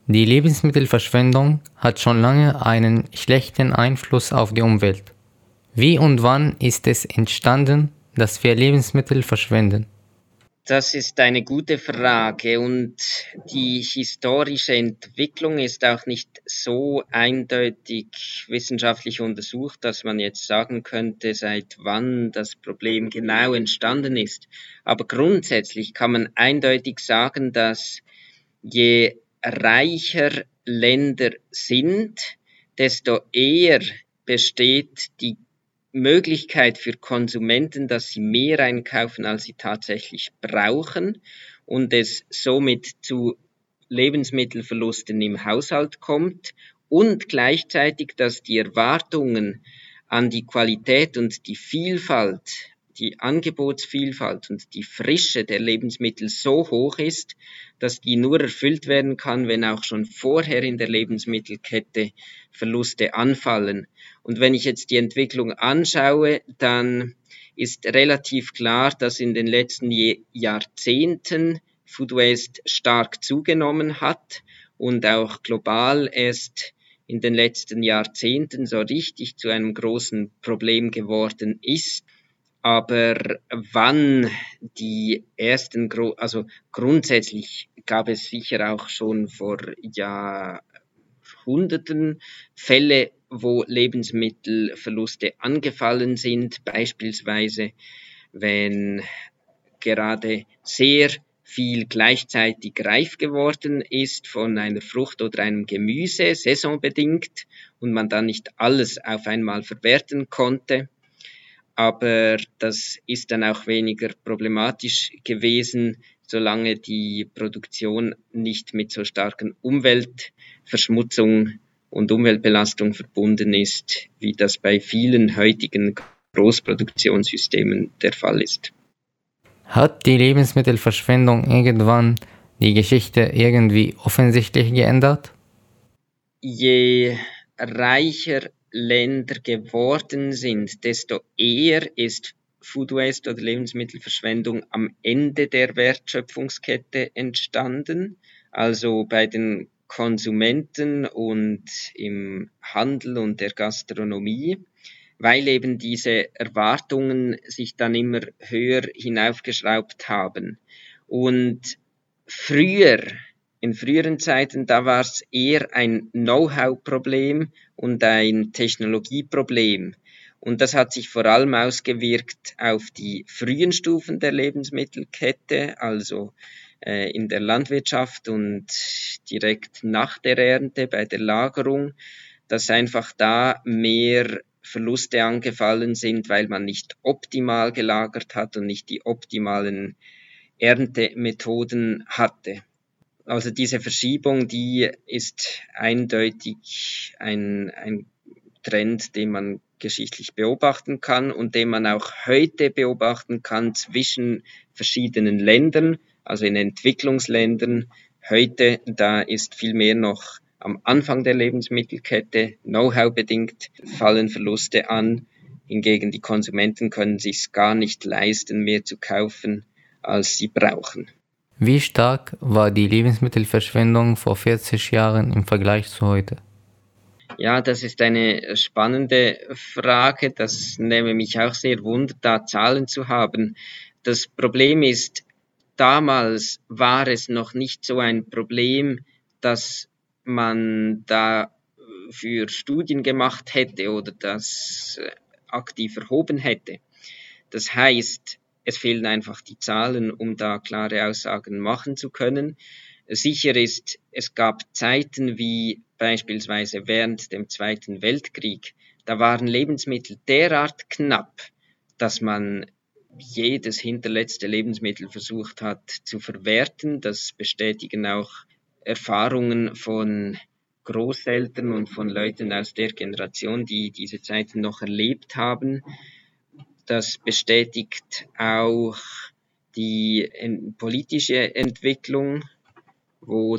Die Lebensmittelverschwendung hat schon lange einen schlechten Einfluss auf die Umwelt. Wie und wann ist es entstanden, dass wir Lebensmittel verschwenden? Das ist eine gute Frage und die historische Entwicklung ist auch nicht so eindeutig wissenschaftlich untersucht, dass man jetzt sagen könnte, seit wann das Problem genau entstanden ist. Aber grundsätzlich kann man eindeutig sagen, dass je reicher Länder sind, desto eher besteht die Möglichkeit für Konsumenten, dass sie mehr einkaufen, als sie tatsächlich brauchen und es somit zu Lebensmittelverlusten im Haushalt kommt und gleichzeitig, dass die Erwartungen an die Qualität und die Vielfalt, die Angebotsvielfalt und die Frische der Lebensmittel so hoch ist, dass die nur erfüllt werden kann, wenn auch schon vorher in der Lebensmittelkette Verluste anfallen. Und wenn ich jetzt die Entwicklung anschaue, dann ist relativ klar, dass in den letzten Jahrzehnten Food Waste stark zugenommen hat und auch global erst in den letzten Jahrzehnten so richtig zu einem großen Problem geworden ist. Aber wann die ersten, also grundsätzlich gab es sicher auch schon vor Jahrhunderten Fälle, wo Lebensmittelverluste angefallen sind, beispielsweise wenn gerade sehr viel gleichzeitig reif geworden ist von einer Frucht oder einem Gemüse, saisonbedingt, und man dann nicht alles auf einmal verwerten konnte. Aber das ist dann auch weniger problematisch gewesen, solange die Produktion nicht mit so starken Umweltverschmutzung und Umweltbelastung verbunden ist, wie das bei vielen heutigen Großproduktionssystemen der Fall ist. Hat die Lebensmittelverschwendung irgendwann die Geschichte irgendwie offensichtlich geändert? Je reicher Länder geworden sind, desto eher ist Food Waste oder Lebensmittelverschwendung am Ende der Wertschöpfungskette entstanden, also bei den Konsumenten und im Handel und der Gastronomie, weil eben diese Erwartungen sich dann immer höher hinaufgeschraubt haben. Und in früheren Zeiten, da war es eher ein Know-how-Problem und ein Technologieproblem. Und das hat sich vor allem ausgewirkt auf die frühen Stufen der Lebensmittelkette, also in der Landwirtschaft und direkt nach der Ernte bei der Lagerung, dass einfach da mehr Verluste angefallen sind, weil man nicht optimal gelagert hat und nicht die optimalen Erntemethoden hatte. Also diese Verschiebung, die ist eindeutig ein Trend, den man geschichtlich beobachten kann und den man auch heute beobachten kann zwischen verschiedenen Ländern, also in Entwicklungsländern. Heute, da ist viel mehr noch am Anfang der Lebensmittelkette, Know-how bedingt, fallen Verluste an. Hingegen die Konsumenten können sich gar nicht leisten, mehr zu kaufen, als sie brauchen. Wie stark war die Lebensmittelverschwendung vor 40 Jahren im Vergleich zu heute? Ja, das ist eine spannende Frage. Das nehme mich auch sehr wunder, da Zahlen zu haben. Das Problem ist, damals war es noch nicht so ein Problem, dass man da für Studien gemacht hätte oder das aktiv erhoben hätte. Das heißt, es fehlen einfach die Zahlen, um da klare Aussagen machen zu können. Sicher ist, es gab Zeiten wie beispielsweise während dem Zweiten Weltkrieg, da waren Lebensmittel derart knapp, dass man jedes hinterletzte Lebensmittel versucht hat zu verwerten. Das bestätigen auch Erfahrungen von Großeltern und von Leuten aus der Generation, die diese Zeiten noch erlebt haben. Das bestätigt auch die politische Entwicklung, wo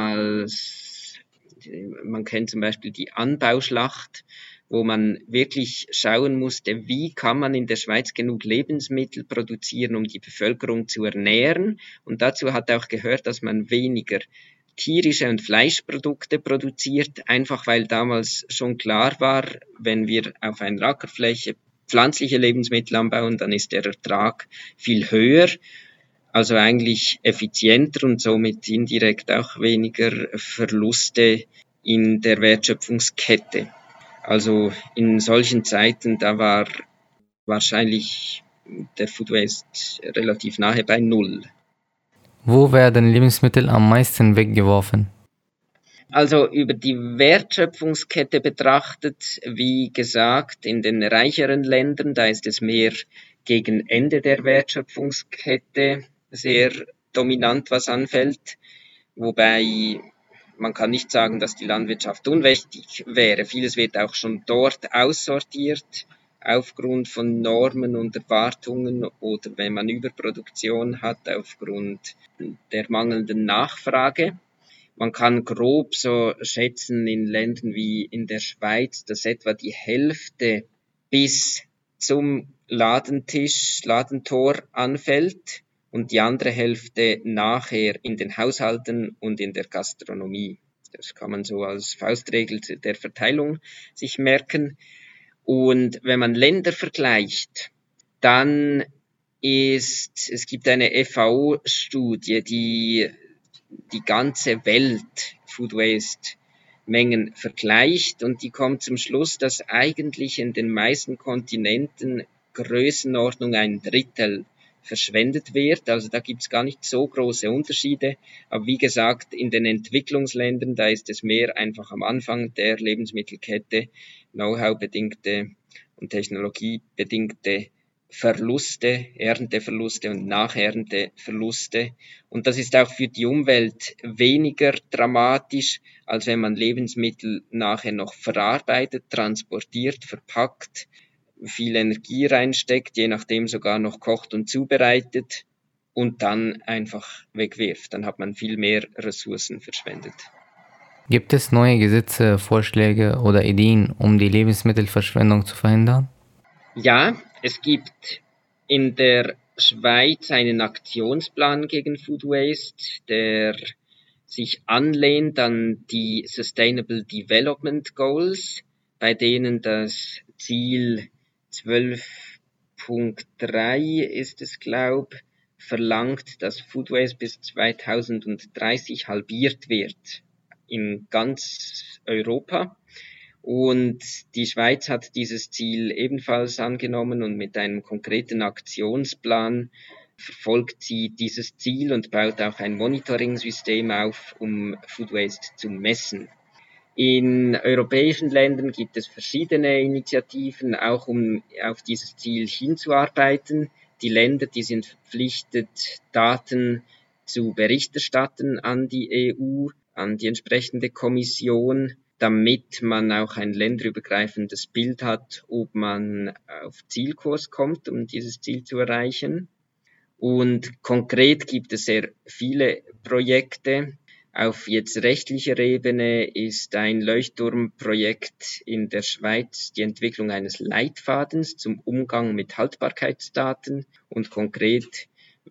damals, man kennt zum Beispiel die Anbauschlacht, wo man wirklich schauen musste, wie kann man in der Schweiz genug Lebensmittel produzieren, um die Bevölkerung zu ernähren. Und dazu hat auch gehört, dass man weniger tierische und Fleischprodukte produziert, einfach weil damals schon klar war, wenn wir auf einer Ackerfläche pflanzliche Lebensmittel anbauen, dann ist der Ertrag viel höher, also eigentlich effizienter und somit indirekt auch weniger Verluste in der Wertschöpfungskette. Also in solchen Zeiten, da war wahrscheinlich der Food Waste relativ nahe bei Null. Wo werden Lebensmittel am meisten weggeworfen? Also über die Wertschöpfungskette betrachtet, wie gesagt, in den reicheren Ländern, da ist es mehr gegen Ende der Wertschöpfungskette sehr dominant, was anfällt. Wobei man kann nicht sagen, dass die Landwirtschaft unwichtig wäre. Vieles wird auch schon dort aussortiert, aufgrund von Normen und Erwartungen oder wenn man Überproduktion hat, aufgrund der mangelnden Nachfrage. Man kann grob so schätzen in Ländern wie in der Schweiz, dass etwa die Hälfte bis zum Ladentor anfällt und die andere Hälfte nachher in den Haushalten und in der Gastronomie. Das kann man so als Faustregel der Verteilung sich merken. Und wenn man Länder vergleicht, dann es gibt eine FAO-Studie, die ganze Welt Food Waste Mengen vergleicht und die kommt zum Schluss, dass eigentlich in den meisten Kontinenten Größenordnung 1/3 verschwendet wird. Also da gibt es gar nicht so große Unterschiede. Aber wie gesagt, in den Entwicklungsländern, da ist es mehr einfach am Anfang der Lebensmittelkette, Know-how-bedingte und technologiebedingte Verluste, Ernteverluste und Nachernteverluste. Und das ist auch für die Umwelt weniger dramatisch, als wenn man Lebensmittel nachher noch verarbeitet, transportiert, verpackt, viel Energie reinsteckt, je nachdem sogar noch kocht und zubereitet und dann einfach wegwirft. Dann hat man viel mehr Ressourcen verschwendet. Gibt es neue Gesetze, Vorschläge oder Ideen, um die Lebensmittelverschwendung zu verhindern? Ja, es gibt in der Schweiz einen Aktionsplan gegen Food Waste, der sich anlehnt an die Sustainable Development Goals, bei denen das Ziel 12.3 ist es, verlangt, dass Food Waste bis 2030 halbiert wird in ganz Europa. Und die Schweiz hat dieses Ziel ebenfalls angenommen und mit einem konkreten Aktionsplan verfolgt sie dieses Ziel und baut auch ein Monitoring-System auf, um Food Waste zu messen. In europäischen Ländern gibt es verschiedene Initiativen, auch um auf dieses Ziel hinzuarbeiten. Die Länder, die sind verpflichtet, Daten zu Bericht erstatten an die EU, an die entsprechende Kommission, damit man auch ein länderübergreifendes Bild hat, ob man auf Zielkurs kommt, um dieses Ziel zu erreichen. Und konkret gibt es sehr viele Projekte. Auf jetzt rechtlicher Ebene ist ein Leuchtturmprojekt in der Schweiz die Entwicklung eines Leitfadens zum Umgang mit Haltbarkeitsdaten und konkret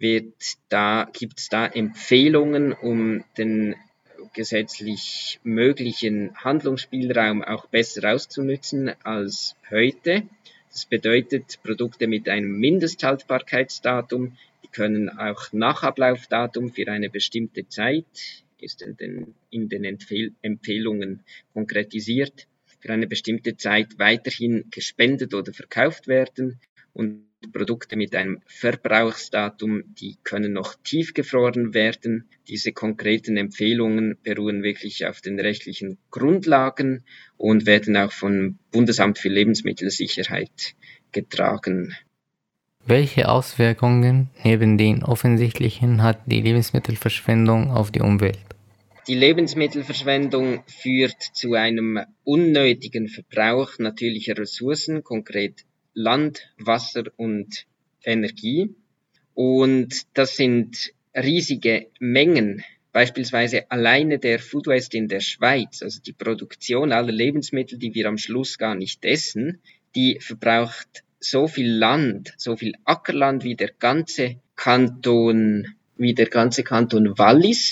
gibt es da Empfehlungen, um den gesetzlich möglichen Handlungsspielraum auch besser auszunützen als heute. Das bedeutet, Produkte mit einem Mindesthaltbarkeitsdatum, die können auch nach Ablaufdatum für eine bestimmte Zeit, ist in den Empfehlungen konkretisiert, für eine bestimmte Zeit weiterhin gespendet oder verkauft werden und Produkte mit einem Verbrauchsdatum, die können noch tiefgefroren werden. Diese konkreten Empfehlungen beruhen wirklich auf den rechtlichen Grundlagen und werden auch vom Bundesamt für Lebensmittelsicherheit getragen. Welche Auswirkungen neben den offensichtlichen hat die Lebensmittelverschwendung auf die Umwelt? Die Lebensmittelverschwendung führt zu einem unnötigen Verbrauch natürlicher Ressourcen, konkret Land, Wasser und Energie. Und das sind riesige Mengen. Beispielsweise alleine der Food Waste in der Schweiz, also die Produktion aller Lebensmittel, die wir am Schluss gar nicht essen, die verbraucht so viel Land, so viel Ackerland wie der ganze Kanton Wallis.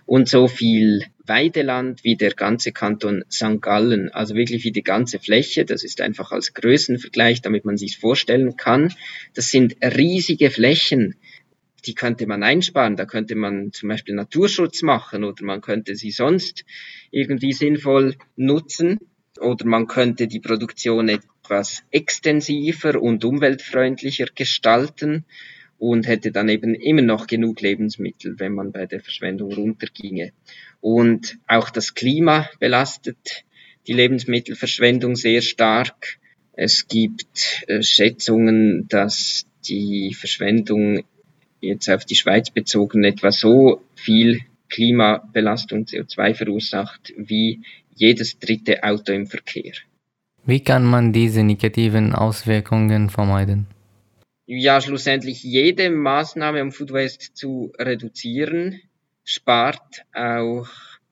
und so viel Weideland wie der ganze Kanton St. Gallen, also wirklich wie die ganze Fläche. Das ist einfach als Größenvergleich, damit man sich vorstellen kann. Das sind riesige Flächen, die könnte man einsparen. Da könnte man zum Beispiel Naturschutz machen oder man könnte sie sonst irgendwie sinnvoll nutzen oder man könnte die Produktion etwas extensiver und umweltfreundlicher gestalten und hätte dann eben immer noch genug Lebensmittel, wenn man bei der Verschwendung runterginge. Und auch das Klima belastet die Lebensmittelverschwendung sehr stark. Es gibt Schätzungen, dass die Verschwendung jetzt auf die Schweiz bezogen etwa so viel Klimabelastung CO2 verursacht wie jedes dritte Auto im Verkehr. Wie kann man diese negativen Auswirkungen vermeiden? Ja, schlussendlich jede Maßnahme, um Food Waste zu reduzieren, spart auch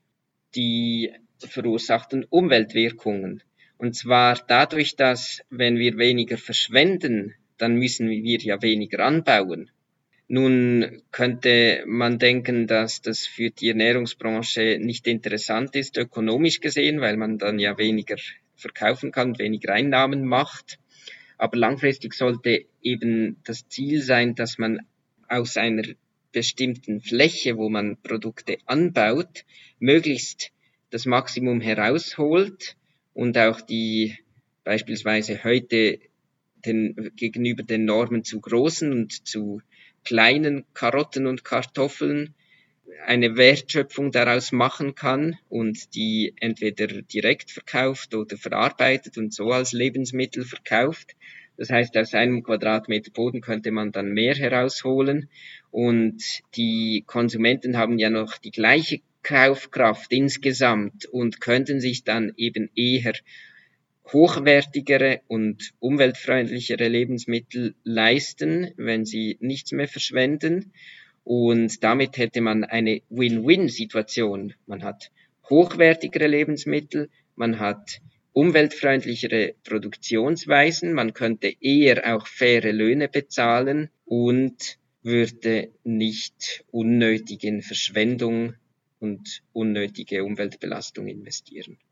die verursachten Umweltwirkungen. Und zwar dadurch, dass wenn wir weniger verschwenden, dann müssen wir ja weniger anbauen. Nun könnte man denken, dass das für die Ernährungsbranche nicht interessant ist, ökonomisch gesehen, weil man dann ja weniger verkaufen kann, weniger Einnahmen macht. Aber langfristig sollte eben das Ziel sein, dass man aus einer bestimmten Fläche, wo man Produkte anbaut, möglichst das Maximum herausholt und auch die beispielsweise heute gegenüber den Normen zu großen und zu kleinen Karotten und Kartoffeln eine Wertschöpfung daraus machen kann und die entweder direkt verkauft oder verarbeitet und so als Lebensmittel verkauft. Das heißt, aus einem Quadratmeter Boden könnte man dann mehr herausholen und die Konsumenten haben ja noch die gleiche Kaufkraft insgesamt und könnten sich dann eben eher hochwertigere und umweltfreundlichere Lebensmittel leisten, wenn sie nichts mehr verschwenden. Und damit hätte man eine Win-Win-Situation. Man hat hochwertigere Lebensmittel, man hat umweltfreundlichere Produktionsweisen, man könnte eher auch faire Löhne bezahlen und würde nicht unnötig in Verschwendung und unnötige Umweltbelastung investieren.